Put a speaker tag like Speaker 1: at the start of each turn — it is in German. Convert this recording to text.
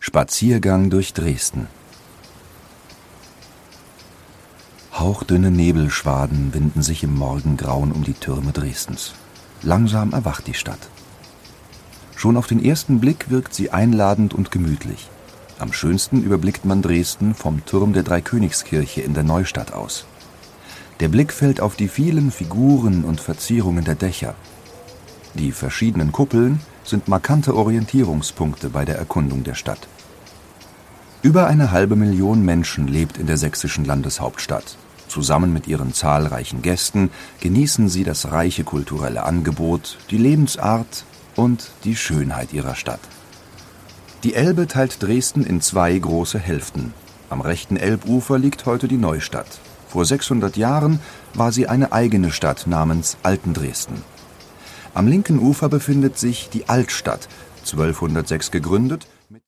Speaker 1: Spaziergang durch Dresden. Hauchdünne Nebelschwaden winden sich im Morgengrauen um die Türme Dresdens. Langsam erwacht die Stadt. Schon auf den ersten Blick wirkt sie einladend und gemütlich. Am schönsten überblickt man Dresden vom Turm der Dreikönigskirche in der Neustadt aus. Der Blick fällt auf die vielen Figuren und Verzierungen der Dächer. Die verschiedenen Kuppeln sind markante Orientierungspunkte bei der Erkundung der Stadt. Über 500.000 Menschen lebt in der sächsischen Landeshauptstadt. Zusammen mit ihren zahlreichen Gästen genießen sie das reiche kulturelle Angebot, die Lebensart und die Schönheit ihrer Stadt. Die Elbe teilt Dresden in 2 große Hälften. Am rechten Elbufer liegt heute die Neustadt. Vor 600 Jahren war sie eine eigene Stadt namens Altendresden. Am linken Ufer befindet sich die Altstadt, 1206 gegründet